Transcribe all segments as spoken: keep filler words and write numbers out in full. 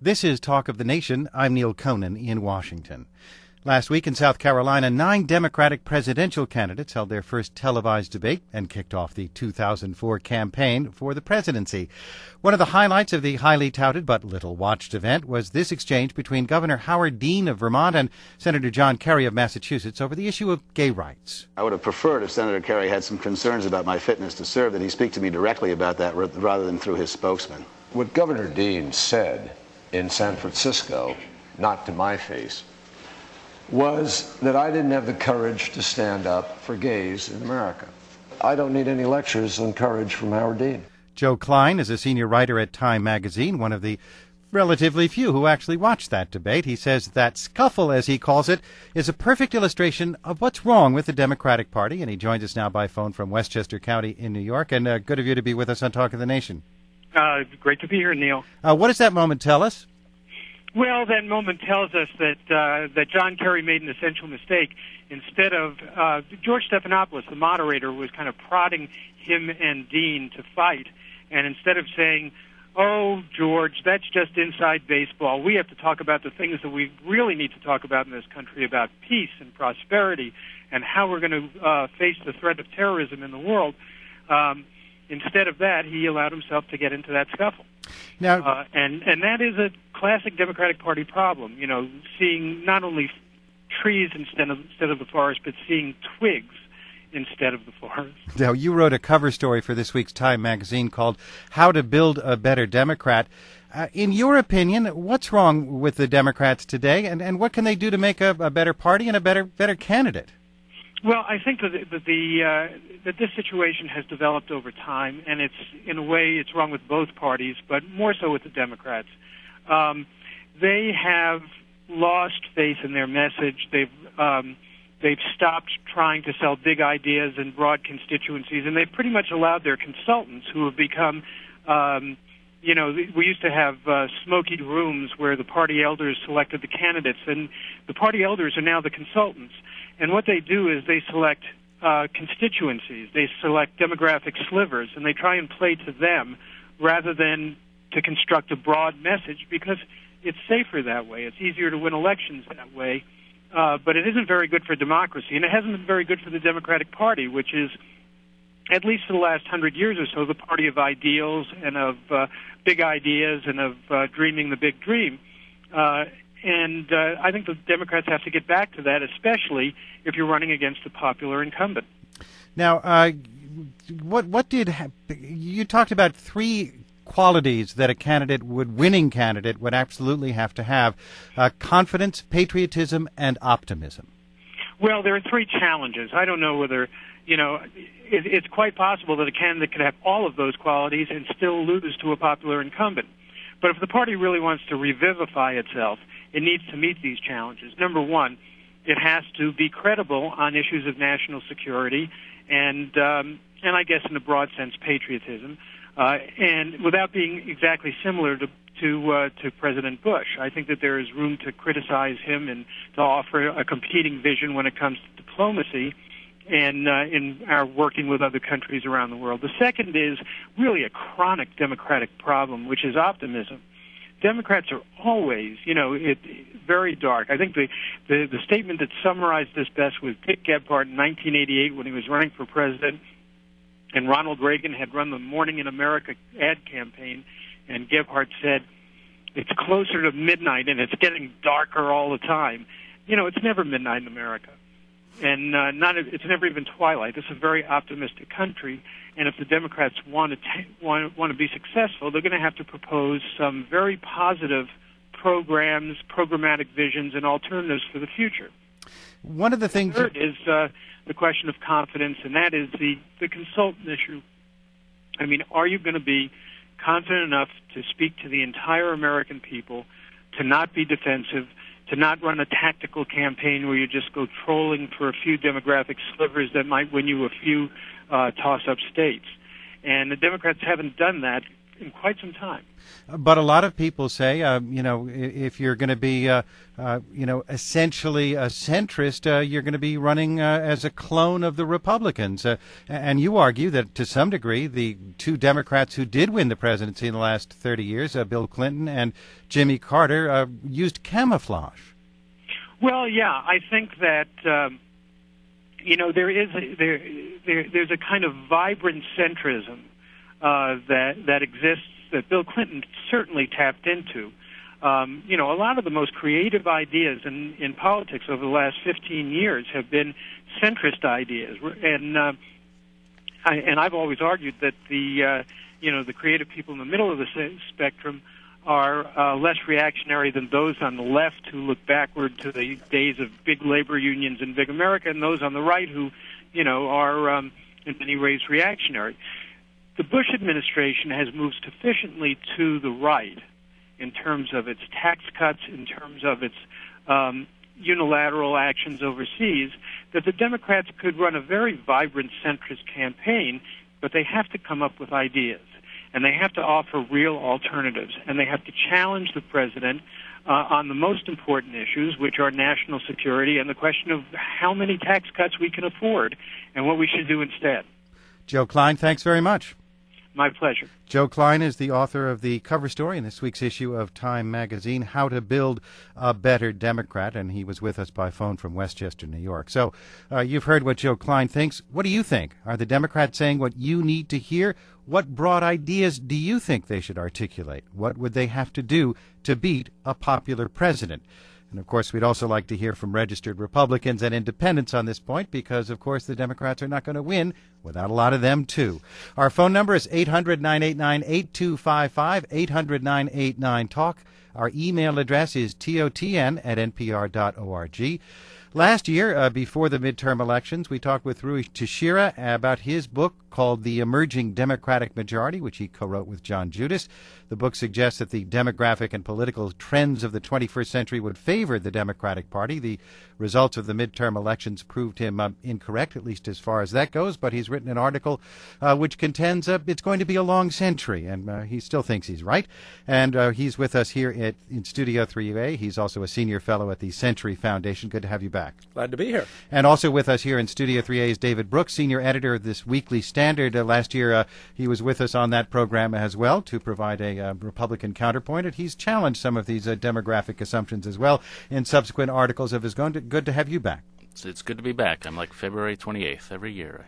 This is Talk of the Nation. I'm Neil Conan in Washington. Last week in South Carolina, nine Democratic presidential candidates held their first televised debate and kicked off the two thousand four campaign for the presidency. One of the highlights of the highly touted but little-watched event was this exchange between Governor Howard Dean of Vermont and Senator John Kerry of Massachusetts over the issue of gay rights. I would have preferred if Senator Kerry had some concerns about my fitness to serve that he speak to me directly about that rather than through his spokesman. What Governor Dean said in San Francisco, not to my face, was that I didn't have the courage to stand up for gays in America. I don't need any lectures on courage from Howard Dean. Joe Klein is a senior writer at Time magazine, one of the relatively few who actually watched that debate. He says that scuffle, as he calls it, is a perfect illustration of what's wrong with the Democratic Party, and he joins us now by phone from Westchester County in New York. And uh, good of you to be with us on Talk of the Nation. Uh, great to be here, Neil. Uh, what does that moment tell us? Well, that moment tells us that uh, that John Kerry made an essential mistake. Instead of uh, George Stephanopoulos, the moderator, was kind of prodding him and Dean to fight, and instead of saying, "Oh, George, that's just inside baseball. We have to talk about the things that we really need to talk about in this country, about peace and prosperity and how we're going to uh, face the threat of terrorism in the world." Um, Instead of that, he allowed himself to get into that scuffle. Now, uh, and, and that is a classic Democratic Party problem, you know, seeing not only trees instead of, instead of the forest, but seeing twigs instead of the forest. Now, you wrote a cover story for this week's Time magazine called How to Build a Better Democrat. Uh, in your opinion, what's wrong with the Democrats today, and, and what can they do to make a, a better party and a better better candidate? Well, I think that the, the uh, that this situation has developed over time, and it's in a way it's wrong with both parties, but more so with the Democrats. Um, they have lost faith in their message. They've um, they've stopped trying to sell big ideas and broad constituencies, and they've pretty much allowed their consultants, who have become, um, you know, we used to have uh, smoky rooms where the party elders selected the candidates, and the party elders are now the consultants. And what they do is they select uh, constituencies, they select demographic slivers, and they try and play to them rather than to construct a broad message, because it's safer that way. It's easier to win elections that way. Uh, but it isn't very good for democracy, and it hasn't been very good for the Democratic Party, which is, at least for the last hundred years or so, the party of ideals and of uh, big ideas and of uh, dreaming the big dream. Uh, And uh, I think the Democrats have to get back to that, especially if you're running against a popular incumbent. Now, uh, what what did ha- you talked about three qualities that a candidate would winning candidate would absolutely have to have: uh, confidence, patriotism, and optimism. Well, there are three challenges. I don't know whether you know. It, it's quite possible that a candidate could have all of those qualities and still lose to a popular incumbent. But if the party really wants to revivify itself, it needs to meet these challenges. Number one, it has to be credible on issues of national security and, um, and I guess in a broad sense, patriotism, uh, and without being exactly similar to to, uh, to President Bush. I think that there is room to criticize him and to offer a competing vision when it comes to diplomacy and uh, in our working with other countries around the world. The second is really a chronic Democratic problem, which is optimism. Democrats are always, you know, it, very dark. I think the, the, the statement that summarized this best was Dick Gephardt in nineteen eighty-eight when he was running for president, and Ronald Reagan had run the Morning in America ad campaign, and Gephardt said, "It's closer to midnight and it's getting darker all the time." You know, it's never midnight in America. And uh, not it's never even twilight. This is a very optimistic country, and if the Democrats want to ta- want, want to be successful, they're going to have to propose some very positive programs, programmatic visions, and alternatives for the future. One of the things the third is uh, the question of confidence, and that is the the consultant issue. I mean, are you going to be confident enough to speak to the entire American people, to not be defensive, to not run a tactical campaign where you just go trolling for a few demographic slivers that might win you a few uh, toss-up states? And the Democrats haven't done that in quite some time. But a lot of people say, uh, you know, if you're going to be, uh, uh, you know, essentially a centrist, uh, you're going to be running uh, as a clone of the Republicans. Uh, and you argue that to some degree, the two Democrats who did win the presidency in the last thirty years, uh, Bill Clinton and Jimmy Carter, uh, used camouflage. Well, yeah, I think that, um, you know, there is a, there, there there's a kind of vibrant centrism uh, that that exists that Bill Clinton certainly tapped into. Um, you know, a lot of the most creative ideas in, in politics over the last fifteen years have been centrist ideas, and uh, I, and I've always argued that the uh, you know the creative people in the middle of the spectrum are uh, less reactionary than those on the left who look backward to the days of big labor unions and big America, and those on the right who, you know, are um, in many ways reactionary. The Bush administration has moved sufficiently to the right in terms of its tax cuts, in terms of its um, unilateral actions overseas, that the Democrats could run a very vibrant centrist campaign, but they have to come up with ideas. And they have to offer real alternatives, and they have to challenge the president uh, on the most important issues, which are national security and the question of how many tax cuts we can afford and what we should do instead. Joe Klein, thanks very much. My pleasure. Joe Klein is the author of the cover story in this week's issue of Time magazine, How to Build a Better Democrat, and he was with us by phone from Westchester, New York. So uh, you've heard what Joe Klein thinks. What do you think? Are the Democrats saying what you need to hear? What broad ideas do you think they should articulate? What would they have to do to beat a popular president? And, of course, we'd also like to hear from registered Republicans and independents on this point because, of course, the Democrats are not going to win without a lot of them, too. Our phone number is eight hundred, nine eight nine, eight two five five, eight hundred, nine eight nine, talk. Our email address is totn at npr dot org. Last year, uh, before the midterm elections, we talked with Ruy Teixeira about his book called The Emerging Democratic Majority, which he co-wrote with John Judas. The book suggests that the demographic and political trends of the twenty-first century would favor the Democratic Party. The results of the midterm elections proved him uh, incorrect, at least as far as that goes, but he's written an article uh, which contends uh, it's going to be a long century, and uh, he still thinks he's right. And uh, he's with us here at, in Studio three A. He's also a senior fellow at the Century Foundation. Good to have you back. Glad to be here. And also with us here in Studio three A is David Brooks, senior editor of this Weekly Standard. Uh, last year, uh, he was with us on that program as well to provide a uh, Republican counterpoint, and he's challenged some of these uh, demographic assumptions as well in subsequent articles of his own. Good to have you back. It's, it's good to be back. I'm like February twenty-eighth every year.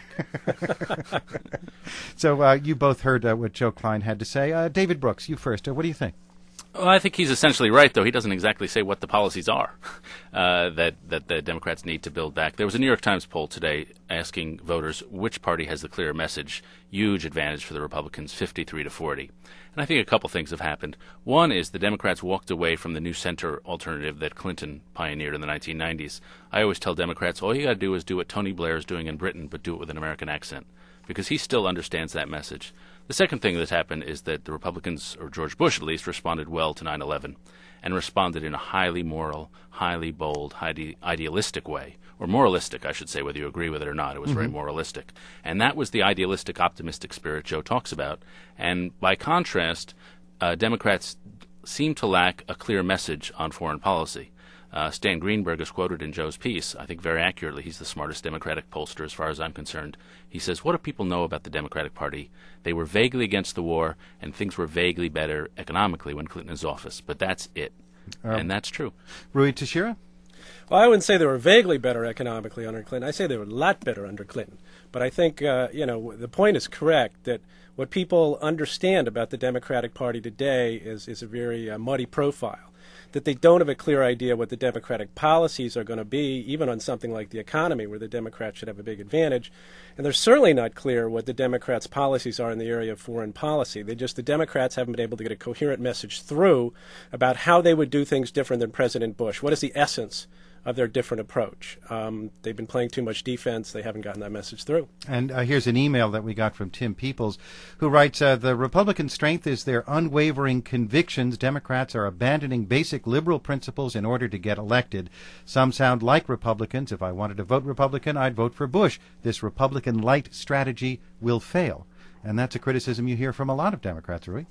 So uh, you both heard uh, what Joe Klein had to say. Uh, David Brooks, you first. Uh, what do you think? Well, I think he's essentially right, though. He doesn't exactly say what the policies are uh, that, that the Democrats need to build back. There was a New York Times poll today asking voters which party has the clearer message. Huge advantage for the Republicans, fifty-three to forty. And I think a couple things have happened. One is the Democrats walked away from the new center alternative that Clinton pioneered in the nineteen nineties. I always tell Democrats, all you got to do is do what Tony Blair is doing in Britain, but do it with an American accent, because he still understands that message. The second thing that's happened is that the Republicans, or George Bush at least, responded well to nine eleven and responded in a highly moral, highly bold, highly idealistic way, or moralistic, I should say, whether you agree with it or not. It was mm-hmm. very moralistic. And that was the idealistic, optimistic spirit Joe talks about. And by contrast, uh, Democrats seem to lack a clear message on foreign policy. Uh, Stan Greenberg is quoted in Joe's piece, I think very accurately. He's the smartest Democratic pollster as far as I'm concerned. He says, what do people know about the Democratic Party? They were vaguely against the war, and things were vaguely better economically when Clinton was in office. But that's it. Um, and that's true. Ruy Teixeira? Well, I wouldn't say they were vaguely better economically under Clinton. I say they were a lot better under Clinton. But I think, uh, you know, the point is correct that what people understand about the Democratic Party today is, is a very uh, muddy profile. That they don't have a clear idea what the Democratic policies are going to be, even on something like the economy, where the Democrats should have a big advantage. And they're certainly not clear what the Democrats' policies are in the area of foreign policy. They just, the Democrats haven't been able to get a coherent message through about how they would do things different than President Bush. What is the essence of their different approach? Um, they've been playing too much defense. They haven't gotten that message through. And uh, here's an email that we got from Tim Peoples, who writes, uh, the Republican strength is their unwavering convictions. Democrats are abandoning basic liberal principles in order to get elected. Some sound like Republicans. If I wanted to vote Republican, I'd vote for Bush. This Republican light strategy will fail. And that's a criticism you hear from a lot of Democrats, Rui.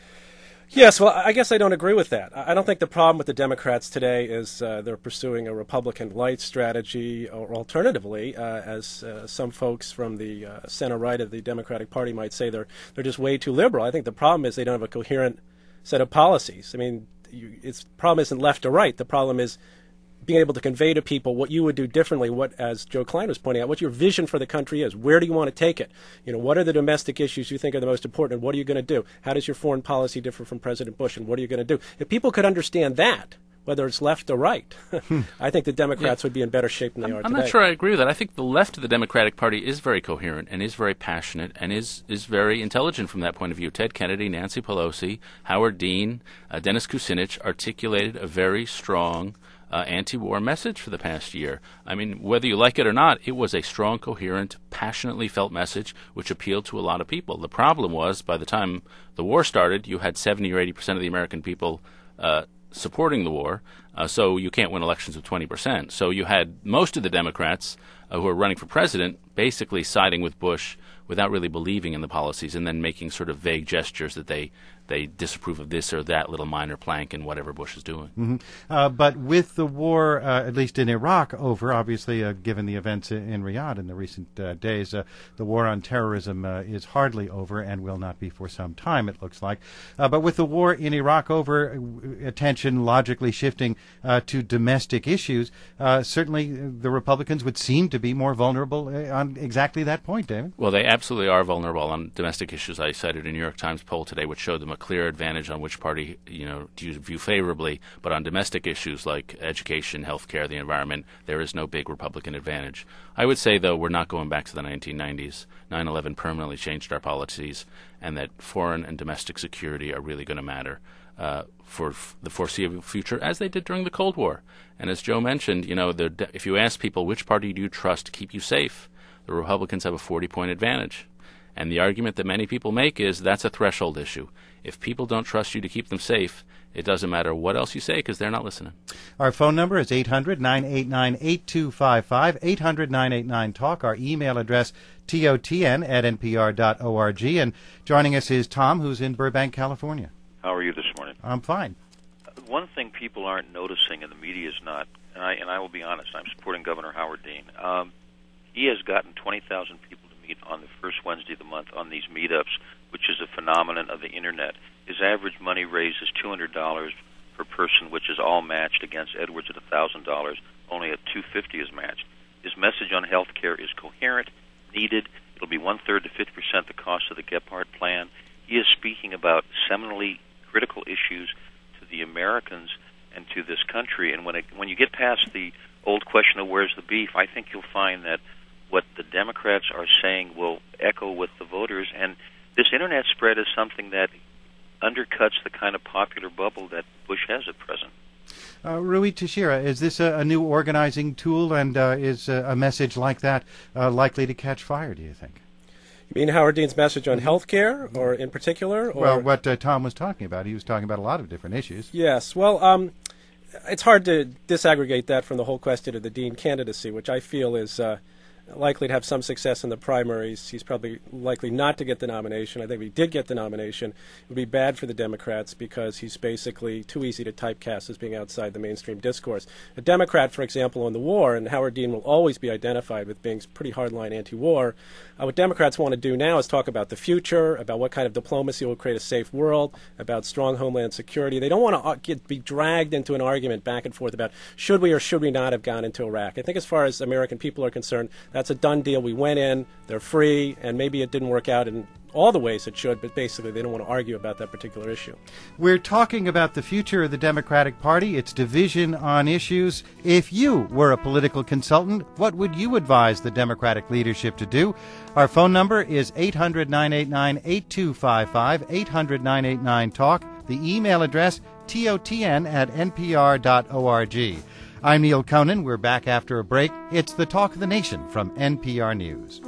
Yes, well, I guess I don't agree with that. I don't think the problem with the Democrats today is uh, they're pursuing a Republican light strategy, or alternatively, uh, as uh, some folks from the uh, center-right of the Democratic Party might say, they're they're just way too liberal. I think the problem is they don't have a coherent set of policies. I mean, you, it's the problem isn't left or right. The problem is being able to convey to people what you would do differently, what, as Joe Klein was pointing out, what your vision for the country is. Where do you want to take it? You know, what are the domestic issues you think are the most important, and what are you going to do? How does your foreign policy differ from President Bush, and what are you going to do? If people could understand that, whether it's left or right, I think the Democrats yeah. would be in better shape than they I'm, are I'm today. I'm not sure I agree with that. I think the left of the Democratic Party is very coherent and is very passionate and is, is very intelligent from that point of view. Ted Kennedy, Nancy Pelosi, Howard Dean, uh, Dennis Kucinich articulated a very strong Uh, anti-war message for the past year. I mean, whether you like it or not, it was a strong, coherent, passionately felt message which appealed to a lot of people. The problem was, by the time the war started, you had seventy or eighty percent of the American people uh, supporting the war, uh, so you can't win elections with twenty percent. So you had most of the Democrats uh, who were running for president basically siding with Bush without really believing in the policies, and then making sort of vague gestures that they they disapprove of this or that little minor plank in whatever Bush is doing. Mm-hmm. Uh, but with the war, uh, at least in Iraq, over, obviously, uh, given the events in Riyadh in the recent uh, days, uh, the war on terrorism uh, is hardly over and will not be for some time, it looks like. Uh, but with the war in Iraq over, uh, attention logically shifting uh, to domestic issues, uh, certainly the Republicans would seem to be more vulnerable uh, on exactly that point, David. Well, they absolutely are vulnerable on domestic issues. I cited a New York Times poll today which showed them a clear advantage on which party, you know, do you view favorably, but on domestic issues like education, healthcare, the environment, there is no big Republican advantage. I would say, though, we're not going back to the nineteen nineties. nine eleven permanently changed our policies, and that foreign and domestic security are really going to matter uh, for f- the foreseeable future, as they did during the Cold War. And as Joe mentioned, you know, de- if you ask people which party do you trust to keep you safe, the Republicans have a forty-point advantage. And the argument that many people make is that's a threshold issue. If people don't trust you to keep them safe, it doesn't matter what else you say because they're not listening. Our phone number is eight hundred nine eight nine eight two five five, eight hundred nine eight nine talk. Our email address, T O T N at N P R dot org. And joining us is Tom, who's in Burbank, California. How are you this morning? I'm fine. One thing people aren't noticing, and the media is not, and I, and I will be honest, I'm supporting Governor Howard Dean. Um, he has gotten twenty thousand people to meet on the first Wednesday of the month on these meetups, which is a phenomenon of the Internet. His average money raised is two hundred dollars per person, which is all matched against Edwards at one thousand dollars. Only at two hundred fifty dollars is matched. His message on health care is coherent, needed. It'll be one-third to fifty percent the cost of the Gephardt plan. He is speaking about seminally critical issues to the Americans and to this country. And when it, when you get past the old question of where's the beef, I think you'll find that what the Democrats are saying will echo with the voters. And this Internet spread is something that undercuts the kind of popular bubble that Bush has at present. Uh, Rui Teixeira, is this a, a new organizing tool, and uh, is a, a message like that uh, likely to catch fire, do you think? You mean Howard Dean's message on health care, or in particular? Or? Well, what uh, Tom was talking about. He was talking about a lot of different issues. Yes. Well, um, it's hard to disaggregate that from the whole question of the Dean candidacy, which I feel is uh, likely to have some success in the primaries. He's probably likely not to get the nomination. I think if he did get the nomination, it would be bad for the Democrats because he's basically too easy to typecast as being outside the mainstream discourse. A Democrat, for example, on the war, and Howard Dean will always be identified with being pretty hardline anti-war. Uh, what Democrats want to do now is talk about the future, about what kind of diplomacy will create a safe world, about strong homeland security. They don't want to get, be dragged into an argument back and forth about should we or should we not have gone into Iraq. I think as far as American people are concerned, that's a done deal. We went in, they're free, and maybe it didn't work out in all the ways it should, but basically they don't want to argue about that particular issue. We're talking about the future of the Democratic Party, its division on issues. If you were a political consultant, what would you advise the Democratic leadership to do? Our phone number is eight hundred nine eight nine eight two five five, eight hundred nine eight nine talk. The email address, T O T N at N P R dot org. I'm Neil Conan. We're back after a break. It's the Talk of the Nation from N P R News.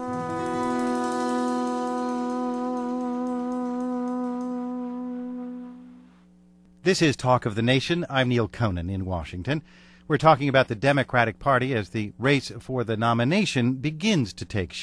This is Talk of the Nation. I'm Neil Conan in Washington. We're talking about the Democratic Party as the race for the nomination begins to take shape.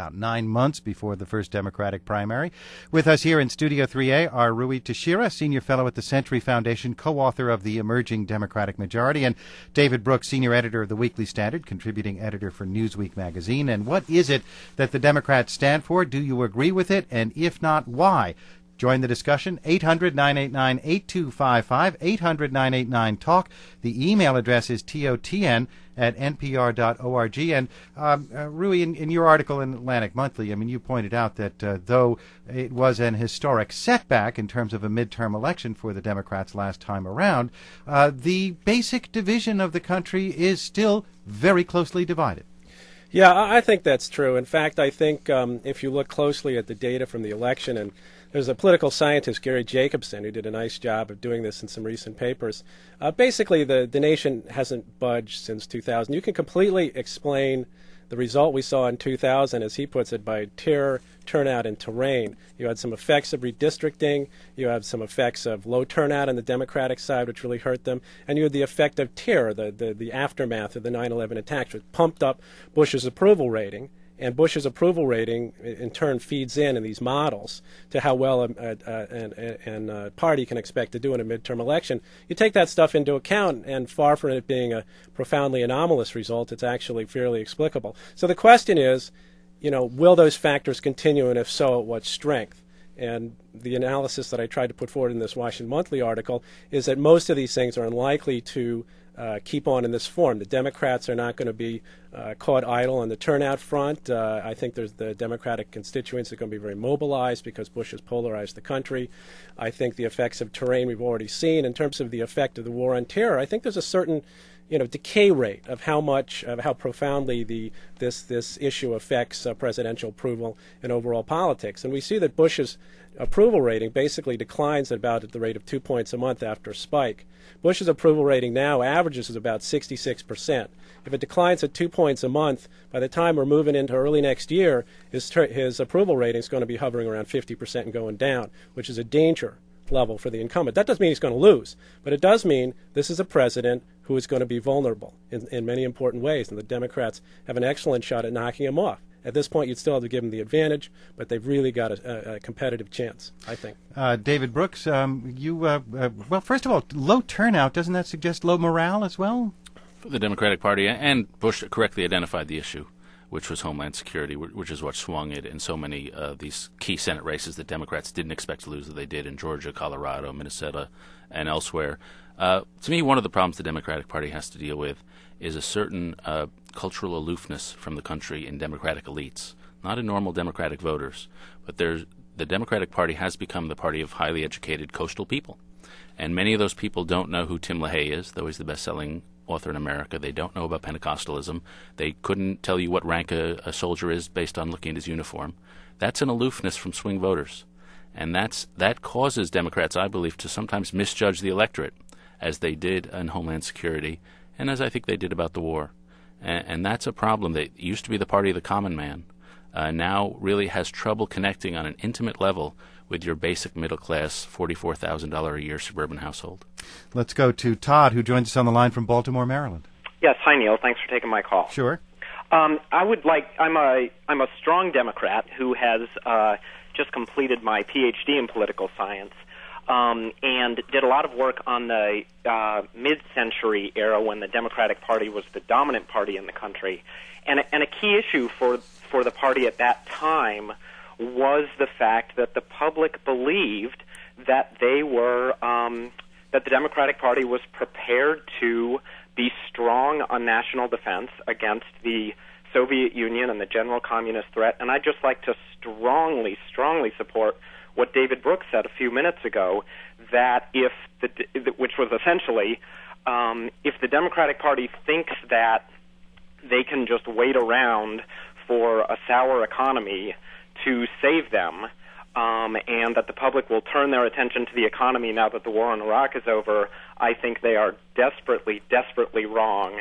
about nine months before the first Democratic primary. With us here in Studio three A are Rui Teixeira, Senior Fellow at the Century Foundation, co-author of The Emerging Democratic Majority, and David Brooks, Senior Editor of the Weekly Standard, contributing editor for Newsweek magazine. And what is it that the Democrats stand for? Do you agree with it? And if not, why? Join the discussion, eight hundred, nine eight nine, eight two five five, eight hundred, nine eight nine, talk. The email address is totn at npr dot org. And um, uh, Rui, in, in your article in Atlantic Monthly, I mean, you pointed out that uh, though it was an historic setback in terms of a midterm election for the Democrats last time around, uh, the basic division of the country is still very closely divided. Yeah, I think that's true. In fact, I think um, if you look closely at the data from the election, and there's a political scientist, Gary Jacobson, who did a nice job of doing this in some recent papers. Uh, basically, the, the nation hasn't budged since two thousand. You can completely explain the result we saw in two thousand, as he puts it, by terror, turnout, and terrain. You had some effects of redistricting. You had some effects of low turnout on the Democratic side, which really hurt them. And you had the effect of terror, the, the, the aftermath of the nine eleven attacks, which pumped up Bush's approval rating. And Bush's approval rating, in turn, feeds in in these models to how well a, a, a, a, a party can expect to do in a midterm election. You take that stuff into account, and far from it being a profoundly anomalous result, it's actually fairly explicable. So the question is, you know, will those factors continue, and if so, at what strength? And the analysis that I tried to put forward in this Washington Monthly article is that most of these things are unlikely to Uh, keep on in this form. The Democrats are not going to be uh, caught idle on the turnout front. Uh, I think there's the Democratic constituents are going to be very mobilized because Bush has polarized the country. I think the effects of terrain we've already seen. In terms of the effect of the war on terror, I think there's a certain, you know, decay rate of how much, of how profoundly the this this issue affects uh, presidential approval and overall politics. And we see that Bush's approval rating basically declines at about at the rate of two points a month after a spike. Bush's approval rating now averages is about sixty-six percent. If it declines at two points a month, by the time we're moving into early next year, his, ter- his approval rating is going to be hovering around fifty percent and going down, which is a danger level for the incumbent. That doesn't mean he's going to lose, but it does mean this is a president who is going to be vulnerable in, in many important ways, and the Democrats have an excellent shot at knocking him off. At this point, you'd still have to give them the advantage, but they've really got a, a competitive chance, I think. Uh, David Brooks, um, you, uh, uh, well, first of all, low turnout, doesn't that suggest low morale as well? For the Democratic Party, and Bush correctly identified the issue, which was Homeland Security, which is what swung it in so many of uh, these key Senate races that Democrats didn't expect to lose, that they did in Georgia, Colorado, Minnesota, and elsewhere. Uh, to me, one of the problems the Democratic Party has to deal with is a certain uh, cultural aloofness from the country in Democratic elites, not in normal Democratic voters, but there's, the Democratic Party has become the party of highly educated coastal people. And many of those people don't know who Tim LaHaye is, though he's the best-selling author in America. They don't know about Pentecostalism. They couldn't tell you what rank a, a soldier is based on looking at his uniform. That's an aloofness from swing voters. And that's that causes Democrats, I believe, to sometimes misjudge the electorate, as they did in Homeland Security, and as I think they did about the war. And, and that's a problem that used to be the party of the common man, uh, now really has trouble connecting on an intimate level with your basic middle-class forty-four thousand dollars a year suburban household. Let's go to Todd, who joins us on the line from Baltimore, Maryland. Yes, hi, Neil. Thanks for taking my call. Sure. Um, I would like, I'm a, I'm a strong Democrat who has uh, just completed my P H D in political science. Um, and did a lot of work on the uh, mid-century era when the Democratic Party was the dominant party in the country. And, and a key issue for, for the party at that time was the fact that the public believed that they were, um, that the Democratic Party was prepared to be strong on national defense against the Soviet Union and the general communist threat. And I'd just like to strongly, strongly support what David Brooks said a few minutes ago, that if the, which was essentially, um, if the Democratic Party thinks that they can just wait around for a sour economy to save them, um, and that the public will turn their attention to the economy now that the war in Iraq is over, I think they are desperately, desperately wrong,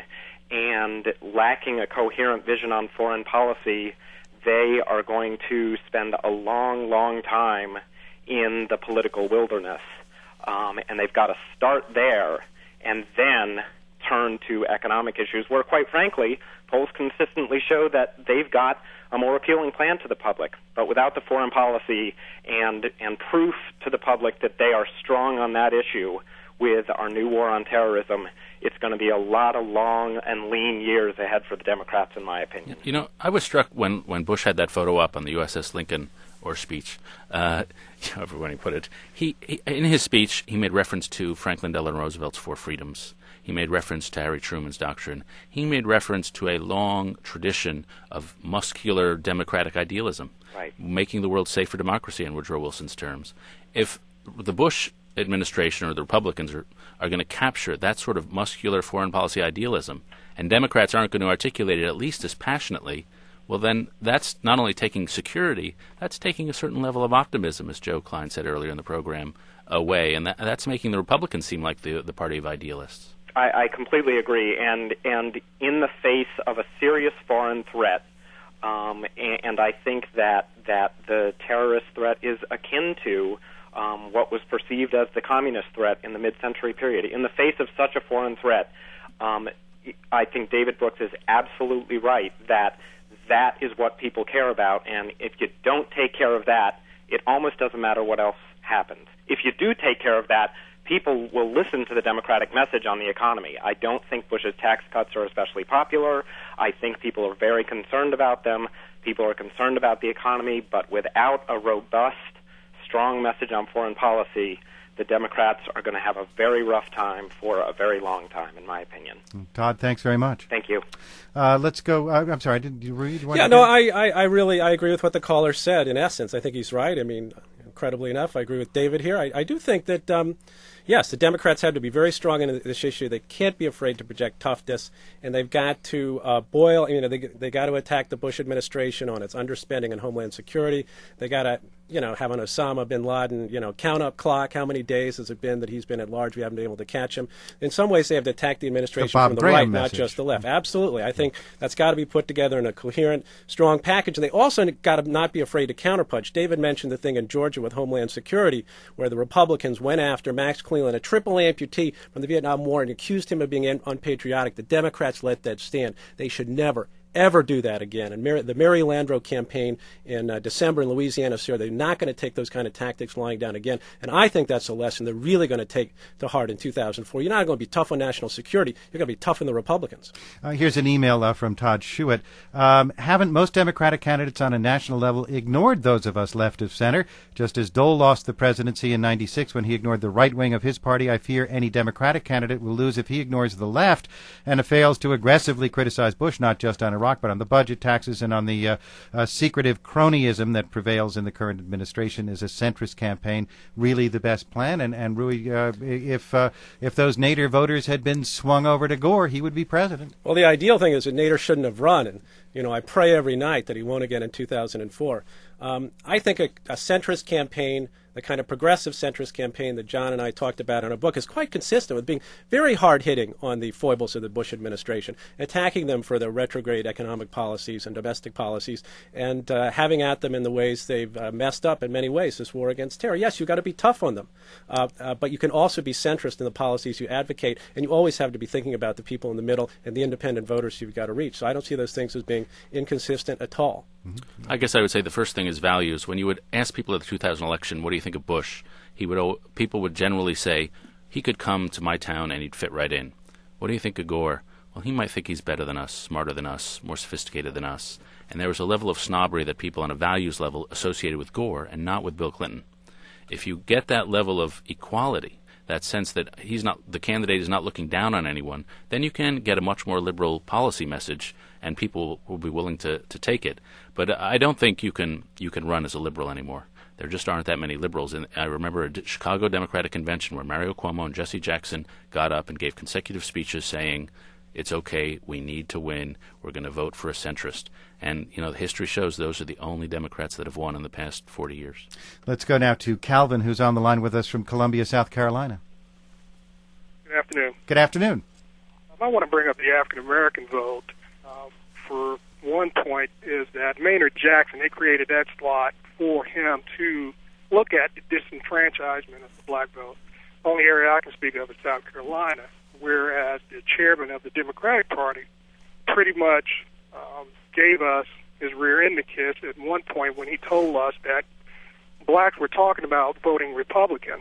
and lacking a coherent vision on foreign policy, they are going to spend a long, long time in the political wilderness. Um, and they've got to start there and then turn to economic issues where, quite frankly, Polls consistently show that they've got a more appealing plan to the public, but without the foreign policy and and proof to the public that they are strong on that issue with our new war on terrorism, it's going to be a lot of long and lean years ahead for the Democrats, in my opinion. You know, I was struck when, when Bush had that photo up on the U S S Lincoln, or speech, uh, however when he put it. He, he in his speech, he made reference to Franklin Delano Roosevelt's Four Freedoms. He made reference to Harry Truman's doctrine. He made reference to a long tradition of muscular democratic idealism, right, making the world safe for democracy, in Woodrow Wilson's terms. If the Bush administration or the Republicans are, are going to capture that sort of muscular foreign policy idealism, and Democrats aren't going to articulate it at least as passionately, well, then that's not only taking security, that's taking a certain level of optimism, as Joe Klein said earlier in the program, away, and that, that's making the Republicans seem like the, the party of idealists. I, I completely agree, and and in the face of a serious foreign threat, um, and, and I think that that the terrorist threat is akin to um, what was perceived as the communist threat in the mid-century period. In the face of such a foreign threat, um, I think David Brooks is absolutely right that that is what people care about, and if you don't take care of that, it almost doesn't matter what else happens. If you do take care of that, people will listen to the Democratic message on the economy. I don't think Bush's tax cuts are especially popular. I think people are very concerned about them. People are concerned about the economy, but without a robust, strong message on foreign policy, the Democrats are going to have a very rough time for a very long time, in my opinion. Todd, thanks very much. Thank you. Uh, let's go. Uh, I'm sorry, did you read? Yeah, no, I, I, I really I agree with what the caller said. In essence, I think he's right. I mean, incredibly enough, I agree with David here. I, I do think that, um, yes, the Democrats have to be very strong in this issue. They can't be afraid to project toughness, and they've got to uh, boil, you know, they they got to attack the Bush administration on its underspending in Homeland Security. They got to, you know, have an Osama bin Laden, you know, count up clock. How many days has it been that he's been at large? We haven't been able to catch him. In some ways, they have to attack the administration the from the Graham right, message. not just the left. Absolutely. I think that's got to be put together in a coherent, strong package. And they also got to not be afraid to counterpunch. David mentioned the thing in Georgia with Homeland Security, where the Republicans went after Max Cleland, a triple amputee from the Vietnam War, and accused him of being unpatriotic. The Democrats let that stand. They should never, ever do that again. And Mary, the Mary Landrieu campaign in uh, December in Louisiana, sir, they're not going to take those kind of tactics lying down again. And I think that's a lesson they're really going to take to heart in two thousand four. You're not going to be tough on national security. You're going to be tough on the Republicans. Uh, here's an email uh, from Todd Schuett. Um, haven't most Democratic candidates on a national level ignored those of us left of center? Just as Dole lost the presidency in ninety-six when he ignored the right wing of his party, I fear any Democratic candidate will lose if he ignores the left and fails to aggressively criticize Bush, not just on Iraq, but on the budget, taxes, and on the uh, uh, secretive cronyism that prevails in the current administration. Is a centrist campaign really the best plan? And, and Rui, uh, if uh, if those Nader voters had been swung over to Gore, he would be president. Well, the ideal thing is that Nader shouldn't have run, and you know I pray every night that he won't again in two thousand four. Um, I think a, a centrist campaign, the kind of progressive centrist campaign that John and I talked about in our book, is quite consistent with being very hard-hitting on the foibles of the Bush administration, attacking them for their retrograde economic policies and domestic policies, and uh, having at them in the ways they've uh, messed up in many ways this war against terror. Yes, you've got to be tough on them, uh, uh, but you can also be centrist in the policies you advocate, and you always have to be thinking about the people in the middle and the independent voters you've got to reach. So I don't see those things as being inconsistent at all. I guess I would say the first thing is values. When you would ask people at the two thousand election, what do you think of Bush? He would people would generally say, he could come to my town and he'd fit right in. What do you think of Gore? Well, he might think he's better than us, smarter than us, more sophisticated than us. And there was a level of snobbery that people on a values level associated with Gore and not with Bill Clinton. If you get that level of equality, that sense that he's not the candidate is not looking down on anyone, then you can get a much more liberal policy message, and people will be willing to, to take it. But I don't think you can you can run as a liberal anymore. There just aren't that many liberals. And I remember a Chicago Democratic Convention where Mario Cuomo and Jesse Jackson got up and gave consecutive speeches saying, it's okay, we need to win, we're going to vote for a centrist. And, you know, the history shows those are the only Democrats that have won in the past forty years. Let's go now to Calvin, who's on the line with us from Columbia, South Carolina. Good afternoon. Good afternoon. I want to bring up the African-American vote. Uh, for one point is that Maynard Jackson, they created that slot for him to look at the disenfranchisement of the black vote. The only area I can speak of is South Carolina, whereas the chairman of the Democratic Party pretty much um, gave us his rear end to kiss at one point when he told us that blacks were talking about voting Republican.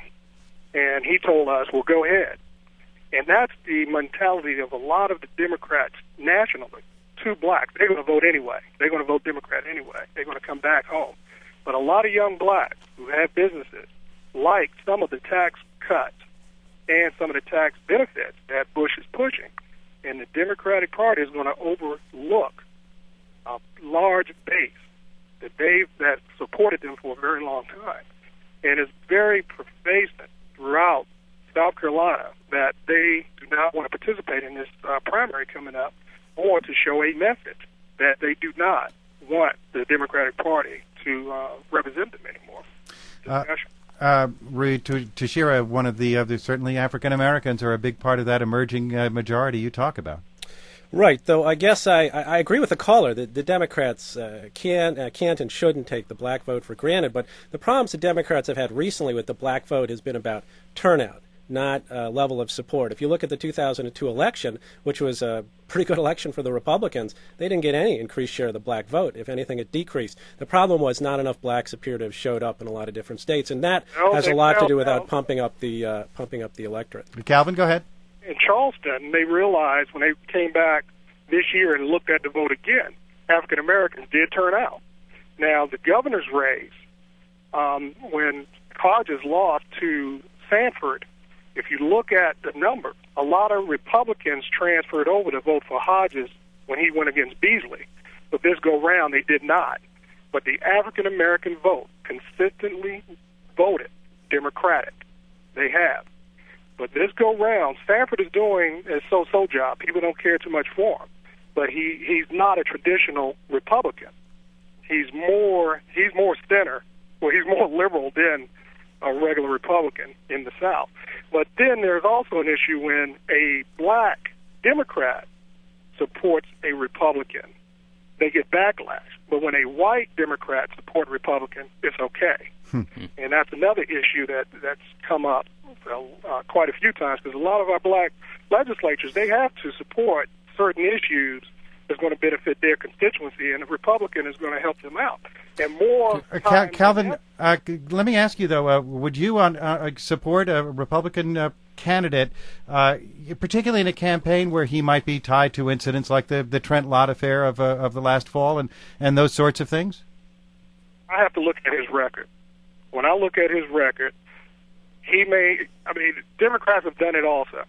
And he told us, well, go ahead. And that's the mentality of a lot of the Democrats nationally. Two blacks, they're going to vote anyway. They're going to vote Democrat anyway. They're going to come back home. But a lot of young blacks who have businesses like some of the tax cuts and some of the tax benefits that Bush is pushing. And the Democratic Party is going to overlook a large base that they've that supported them for a very long time. And it's very pervasive throughout South Carolina that they do not want to participate in this uh, primary coming up, or to show a message that they do not want the Democratic Party to uh, represent them anymore. Uh, uh, Rui Teixeira, one of the other, certainly African Americans are a big part of that emerging uh, majority you talk about. Right, though I guess I, I agree with the caller that the Democrats uh, can, uh, can't and shouldn't take the black vote for granted, but the problems the Democrats have had recently with the black vote has been about turnout, not uh, level of support. If you look at the two thousand two election, which was a pretty good election for the Republicans, they didn't get any increased share of the black vote. If anything, it decreased. The problem was not enough blacks appear to have showed up in a lot of different states, and that no, has a lot no, to do with no. out pumping up the uh, pumping up the electorate. Calvin, go ahead. In Charleston, they realized when they came back this year and looked at the vote again, African Americans did turn out. Now, the governor's race, um, when Hodges lost to Sanford, if you look at the number, a lot of Republicans transferred over to vote for Hodges when he went against Beasley. But this go round, they did not. But the African American vote consistently voted Democratic. They have. But this go round, Sanford is doing a so-so job. People don't care too much for him. But he, he's not a traditional Republican. He's more he's more center, well, he's more liberal than a regular Republican in the South. But then there's also an issue when a black Democrat supports a Republican. They get backlash. But when a white Democrat supports a Republican, it's okay. And that's another issue that that's come up uh, quite a few times, because a lot of our black legislatures, they have to support certain issues that's going to benefit their constituency, and a Republican is going to help them out. And more uh, Cal- Calvin, uh, let me ask you, though, uh, would you on, uh, support a Republican uh, candidate, uh, particularly in a campaign where he might be tied to incidents like the, the Trent Lott affair of, uh, of the last fall and, and those sorts of things? I have to look at his record. When I look at his record, he may, I mean, Democrats have done it also.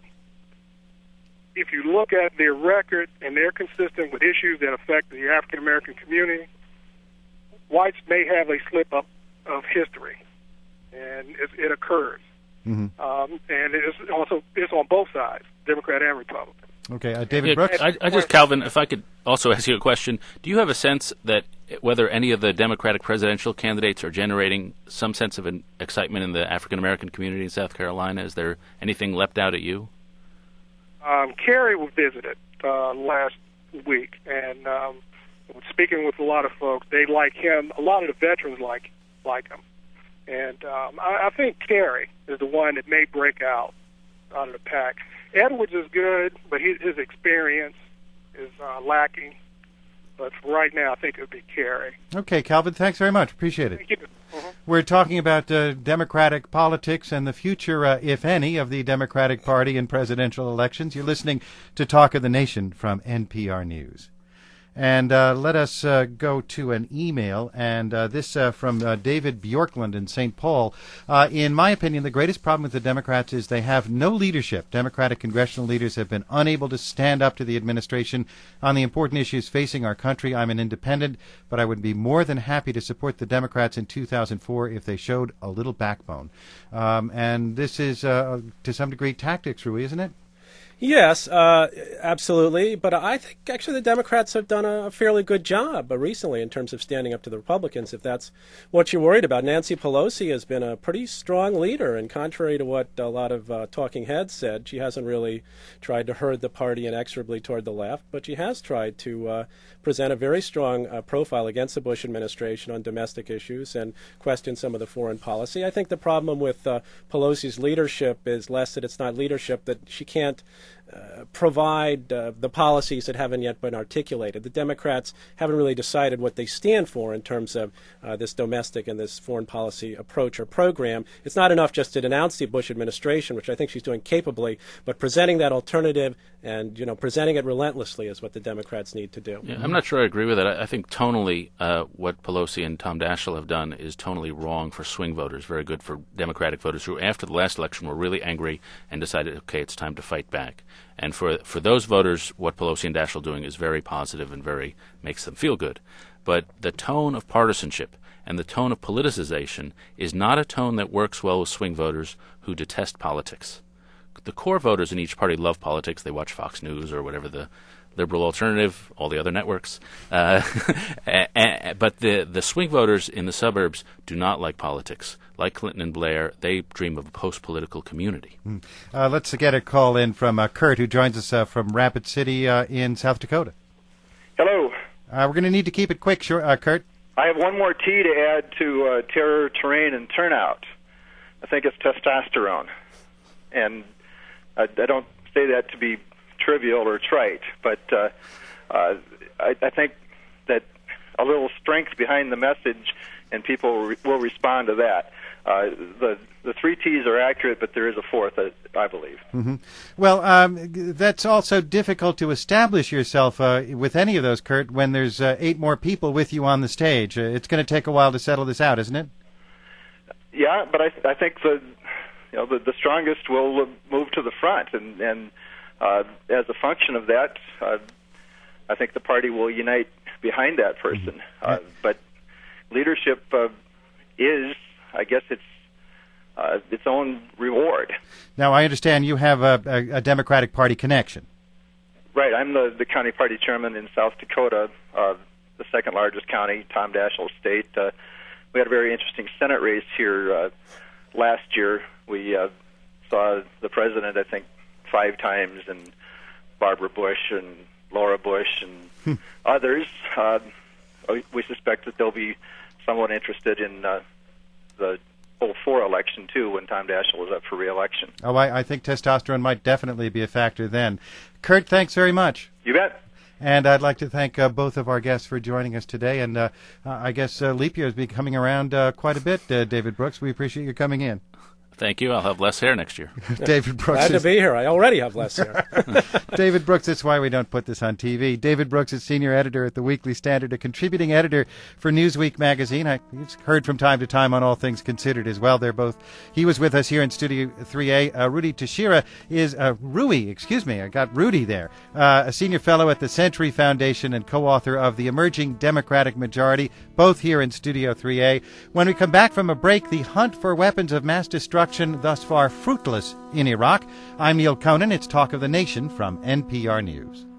If you look at their record and they're consistent with issues that affect the African American community, whites may have a slip up of history, and it, it occurs. Mm-hmm. Um, and it's also it's on both sides, Democrat and Republican. Okay, uh, David yeah, Brooks. I, I just, Calvin, if I could also ask you a question, do you have a sense that whether any of the Democratic presidential candidates are generating some sense of an excitement in the African American community in South Carolina? Is there anything leapt out at you? Um, Kerry visited uh, last week, and um, speaking with a lot of folks, they like him. A lot of the veterans like like him, and um, I, I think Kerry is the one that may break out out of the pack. Edwards is good, but his, his experience is uh, lacking. But for right now, I think it would be Kerry. Okay, Calvin, thanks very much. Appreciate it. Thank you. Mm-hmm. We're talking about uh, Democratic politics and the future, uh, if any, of the Democratic Party in presidential elections. You're listening to Talk of the Nation from N P R News. And uh, let us uh, go to an email, and uh, this uh, from uh, David Bjorklund in Saint Paul. Uh, in my opinion, the greatest problem with the Democrats is they have no leadership. Democratic congressional leaders have been unable to stand up to the administration on the important issues facing our country. I'm an independent, but I would be more than happy to support the Democrats in two thousand four if they showed a little backbone. Um, and this is, uh, to some degree, tactics, Rui, isn't it? Yes, uh, absolutely. But I think actually the Democrats have done a fairly good job uh, recently in terms of standing up to the Republicans, if that's what you're worried about. Nancy Pelosi has been a pretty strong leader, and contrary to what a lot of uh, talking heads said, she hasn't really tried to herd the party inexorably toward the left, but she has tried to uh, present a very strong uh, profile against the Bush administration on domestic issues and question some of the foreign policy. I think the problem with uh, Pelosi's leadership is less that it's not leadership, that she can't uh, provide uh, the policies that haven't yet been articulated. The Democrats haven't really decided what they stand for in terms of uh, this domestic and this foreign policy approach or program. It's not enough just to denounce the Bush administration, which I think she's doing capably, but presenting that alternative and, you know, presenting it relentlessly is what the Democrats need to do. Yeah, I'm not sure I agree with it. I, I think tonally uh, what Pelosi and Tom Daschle have done is tonally wrong for swing voters, very good for Democratic voters who, after the last election, were really angry and decided, okay, it's time to fight back. And for for those voters, what Pelosi and Daschle are doing is very positive and very makes them feel good. But the tone of partisanship and the tone of politicization is not a tone that works well with swing voters who detest politics. The core voters in each party love politics. They watch Fox News or whatever the liberal alternative, all the other networks. Uh, but the, the swing voters in the suburbs do not like politics. Like Clinton and Blair, they dream of a post-political community. Mm. Uh, let's get a call in from uh, Kurt, who joins us uh, from Rapid City uh, in South Dakota. Hello. Uh, we're going to need to keep it quick, sure, uh, Kurt. I have one more T to add to uh, terror, terrain, and turnout. I think it's testosterone. And I, I don't say that to be trivial or trite, but uh, uh, I, I think that a little strength behind the message, and people re- will respond to that. Uh, the the three T's are accurate, but there is a fourth, I, I believe. Mm-hmm. Well, um, that's also difficult to establish yourself uh, with any of those, Kurt, when there's uh, eight more people with you on the stage. Uh, it's going to take a while to settle this out, isn't it? Yeah, but I, I think the you know the, the strongest will move to the front, and and uh, as a function of that, uh, I think the party will unite behind that person. Mm-hmm. Uh, but leadership uh, is, I guess, it's uh, its own reward. Now, I understand you have a, a, a Democratic Party connection. Right. I'm the, the county party chairman in South Dakota, uh, the second largest county, Tom Daschle's state. Uh, we had a very interesting Senate race here uh, last year. We uh, saw the president, I think, five times, and Barbara Bush and Laura Bush and hmm. others. Uh, we suspect that they'll be somewhat interested in uh, the oh four election, too, when Tom Daschle was up for re-election. Oh, I, I think testosterone might definitely be a factor then. Kurt, thanks very much. You bet. And I'd like to thank uh, both of our guests for joining us today. And uh, I guess uh, leap year has been coming around uh, quite a bit, uh, David Brooks. We appreciate you coming in. Thank you. I'll have less hair next year. David Brooks. Glad is, to be here. I already have less hair. David Brooks, that's why we don't put this on T V. David Brooks is senior editor at the Weekly Standard, a contributing editor for Newsweek magazine. I, he's heard from time to time on All Things Considered as well. They're both. He was with us here in Studio three A. Uh, Rudy Teixeira is uh, Rui. Excuse me, I got Rudy there. Uh, a senior fellow at the Century Foundation and co-author of The Emerging Democratic Majority. Both here in Studio three A. When we come back from a break, the hunt for weapons of mass destruction thus far fruitless in Iraq. I'm Neil Conan. It's Talk of the Nation from N P R News.